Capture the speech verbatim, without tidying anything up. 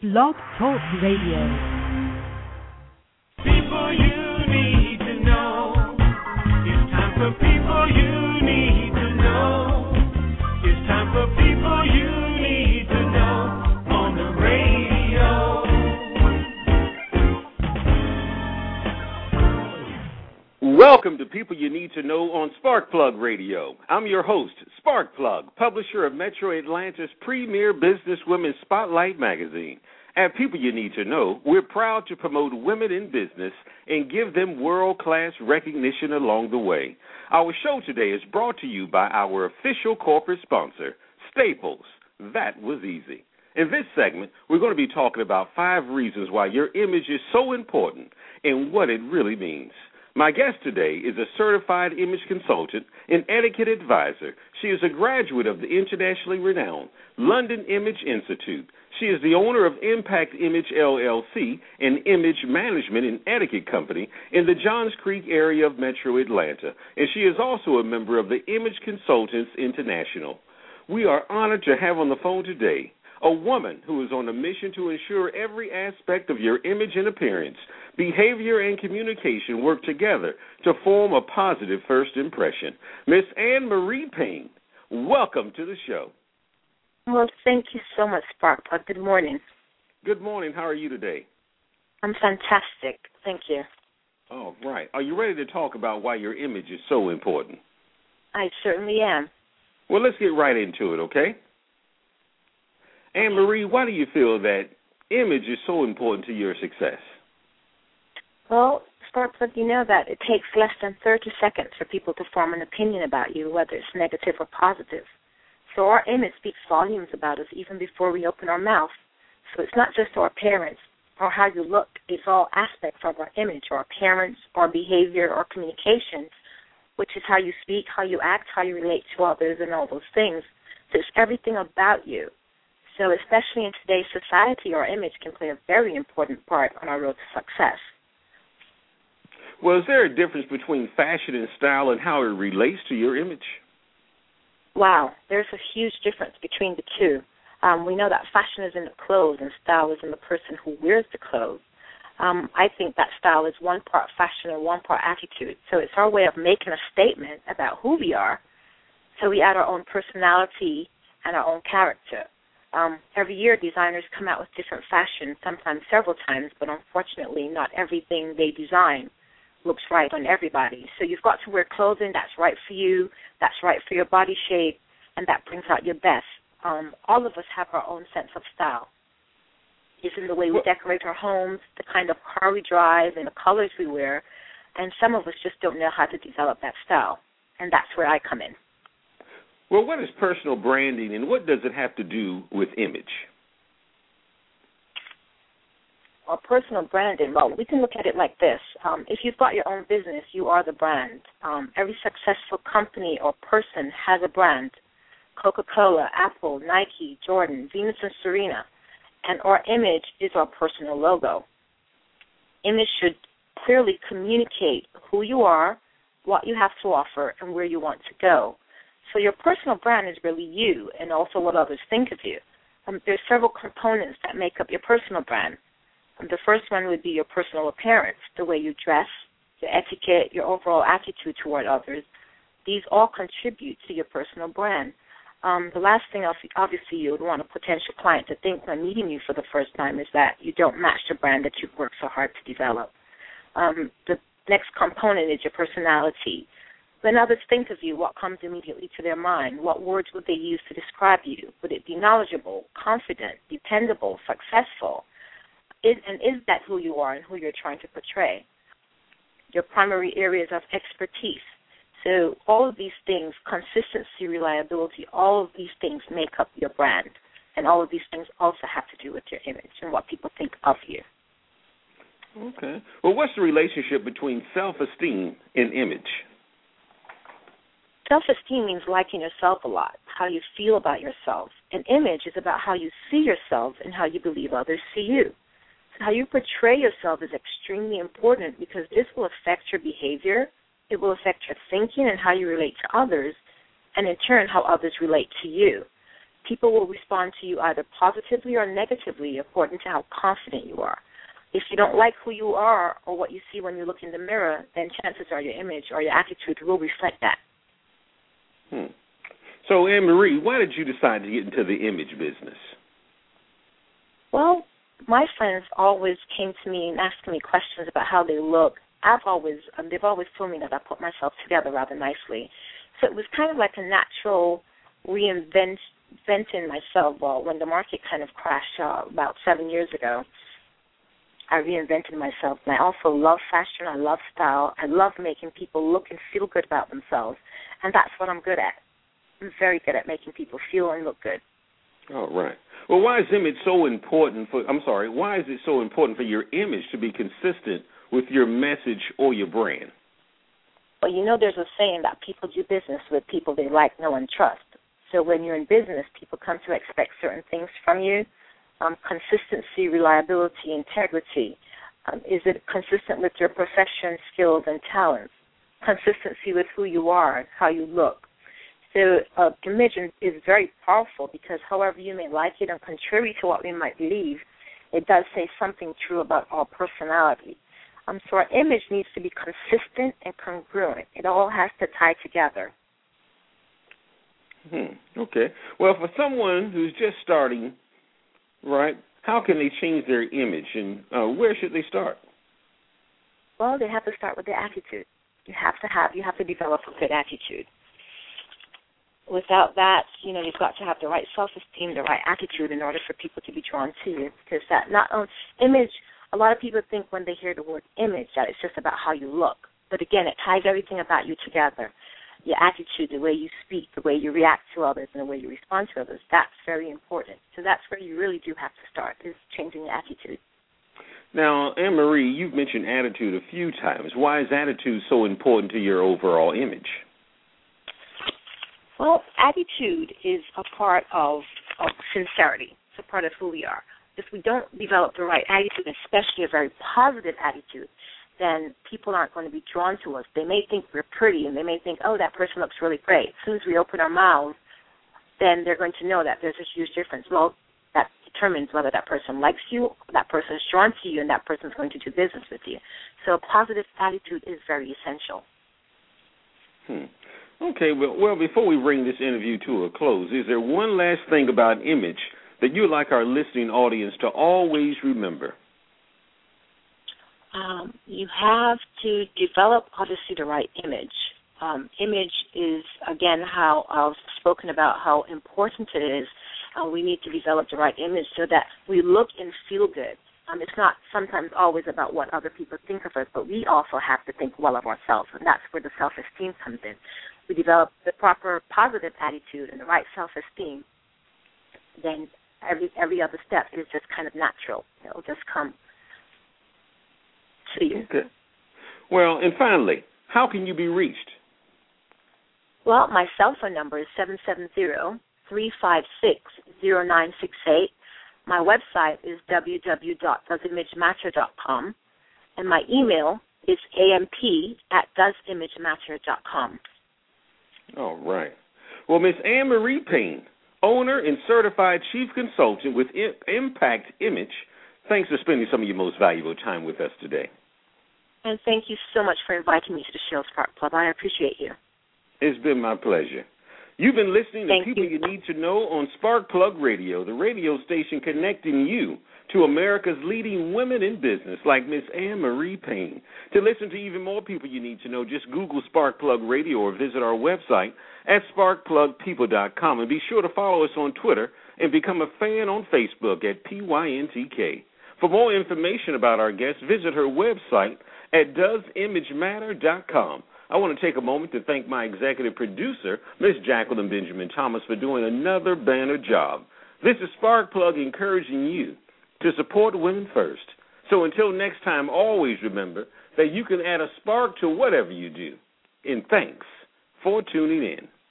Blog Talk Radio. People you need to know. It's time for people you need to know. It's time for people you need to know on the radio. Welcome to People You Need to Know on Sparkplug Radio. I'm your host, Sparkplug, publisher of Metro Atlanta's premier business women's spotlight magazine. At People You Need to Know, we're proud to promote women in business and give them world-class recognition along the way. Our show today is brought to you by our official corporate sponsor, Staples. That was easy. In this segment, we're going to be talking about five reasons why your image is so important and what it really means. My guest today is a certified image consultant and etiquette advisor. She is a graduate of the internationally renowned London Image Institute. She is the owner of Impact Image, L L C, an image management and etiquette company in the Johns Creek area of Metro Atlanta, and she is also a member of the Image Consultants International. We are honored to have on the phone today a woman who is on a mission to ensure every aspect of your image and appearance, behavior, and communication work together to form a positive first impression. Miss Anne Marie Payne, welcome to the show. Well, thank you so much, Sparkplug. Good morning. Good morning. How are you today? I'm fantastic. Thank you. All right. Are you ready to talk about why your image is so important? I certainly am. Well, let's get right into it, okay? Anne Marie, why do you feel that image is so important to your success? Well, Sparkplug, you know that it takes less than thirty seconds for people to form an opinion about you, whether it's negative or positive. So our image speaks volumes about us even before we open our mouth. So it's not just our appearance or how you look. It's all aspects of our image, our appearance, our behavior, our communication, which is how you speak, how you act, how you relate to others, and all those things. So it's everything about you. So especially in today's society, our image can play a very important part on our road to success. Well, is there a difference between fashion and style and how it relates to your image? Wow, there's a huge difference between the two. Um, we know that fashion is in the clothes and style is in the person who wears the clothes. Um, I think that style is one part fashion and one part attitude. So it's our way of making a statement about who we are. So we add our own personality and our own character. Um, every year, designers come out with different fashion, sometimes several times, but unfortunately, not everything they design looks right on everybody. So you've got to wear clothing that's right for you, that's right for your body shape, and that brings out your best. Um, all of us have our own sense of style. It's in the way we decorate our homes, the kind of car we drive, and the colors we wear, and some of us just don't know how to develop that style, and that's where I come in. Well, what is personal branding, and what does it have to do with image? Or personal branding, well, we can look at it like this. Um, if you've got your own business, you are the brand. Um, every successful company or person has a brand. Coca-Cola, Apple, Nike, Jordan, Venus and Serena. And our image is our personal logo. Image should clearly communicate who you are, what you have to offer, and where you want to go. So your personal brand is really you and also what others think of you. Um, there's several components that make up your personal brand. Um, the first one would be your personal appearance, the way you dress, your etiquette, your overall attitude toward others. These all contribute to your personal brand. Um, the last thing, obviously, you would want a potential client to think when meeting you for the first time is that you don't match the brand that you've worked so hard to develop. Um, the next component is your personality. When others think of you, what comes immediately to their mind? What words would they use to describe you? Would it be knowledgeable, confident, dependable, successful? Is, and is that who you are and who you're trying to portray? Your primary areas of expertise. So all of these things, consistency, reliability, all of these things make up your brand. And all of these things also have to do with your image and what people think of you. Okay. Well, what's the relationship between self-esteem and image? Self-esteem means liking yourself a lot, how you feel about yourself. An image is about how you see yourself and how you believe others see you. So how you portray yourself is extremely important because this will affect your behavior, it will affect your thinking and how you relate to others, and in turn how others relate to you. people will respond to you either positively or negatively according to how confident you are. If you don't like who you are or what you see when you look in the mirror, then chances are your image or your attitude will reflect that. Hmm. So, Anne-Marie, why did you decide to get into the image business? Well, my friends always came to me and asked me questions about how they look. I've always, um, they've always told me that I put myself together rather nicely. So it was kind of like a natural reinventing myself. Well, when the market kind of crashed uh, about seven years ago, I reinvented myself. And I also love fashion. I love style. I love making people look and feel good about themselves. And that's what I'm good at. I'm very good at making people feel and look good. All right. Well, why is image so important for, I'm sorry, why is it so important for your image to be consistent with your message or your brand? Well, you know there's a saying that people do business with people they like, know, and trust. So when you're in business, people come to expect certain things from you. Um, consistency, reliability, integrity. Um, is it consistent with your profession, skills, and talents? Consistency with who you are, how you look. So uh, image is very powerful because however you may like it and contrary to what we might believe, it does say something true about our personality. Um, so our image needs to be consistent and congruent. It all has to tie together. Hmm. Okay. Well, for someone who's just starting, right, how can they change their image and uh, where should they start? Well, they have to start with their attitude. You have to have, you have to develop a good attitude. Without that, you know, you've got to have the right self-esteem, the right attitude in order for people to be drawn to you. Because that not only image, a lot of people think when they hear the word image that it's just about how you look. But again, it ties everything about you together. Your attitude, the way you speak, the way you react to others, and the way you respond to others, that's very important. So that's where you really do have to start, is changing your attitude. Now, Anne-Marie, you've mentioned attitude a few times. Why is attitude so important to your overall image? Well, attitude is a part of, of sincerity. It's a part of who we are. If we don't develop the right attitude, especially a very positive attitude, then people aren't going to be drawn to us. They may think we're pretty, and they may think, oh, that person looks really great. As soon as we open our mouths, then they're going to know that there's a huge difference. Well, that determines whether that person likes you, that person is drawn to you, and that person is going to do business with you. So a positive attitude is very essential. Hmm. Okay, well, well, before we bring this interview to a close, is there one last thing about image that you'd like our listening audience to always remember? Um, you have to develop, obviously, the right image. Um, image is, again, how I've spoken about how important it is. Uh, we need to develop the right image so that we look and feel good. Um, it's not sometimes always about what other people think of us, but we also have to think well of ourselves, and that's where the self-esteem comes in. We develop the proper positive attitude and the right self-esteem, then every every other step is just kind of natural. It will just come to you. Okay. Well, and finally, how can you be reached? Well, my cell phone number is seven seven zero, three five six, zero nine six eight. My website is w w w dot does image matter dot com, and my email is amp at does image matter dot com. All right. Well, Miss Anne-Marie Payne, owner and certified chief consultant with Impact Image, thanks for spending some of your most valuable time with us today. And thank you so much for inviting me to the show, Spark Plug. I appreciate you. It's been my pleasure. You've been listening to Thank People you. You Need to Know on Spark Plug Radio, the radio station connecting you to America's leading women in business like Miss Anne-Marie Payne. To listen to even more people you need to know, just Google Spark Plug Radio or visit our website at spark plug people dot com. And be sure to follow us on Twitter and become a fan on Facebook at P Y N T K. For more information about our guest, visit her website at does image matter dot com. I want to take a moment to thank my executive producer, Miss Jacqueline Benjamin Thomas, for doing another banner job. This is Spark Plug encouraging you to support women first. So until next time, always remember that you can add a spark to whatever you do. And thanks for tuning in.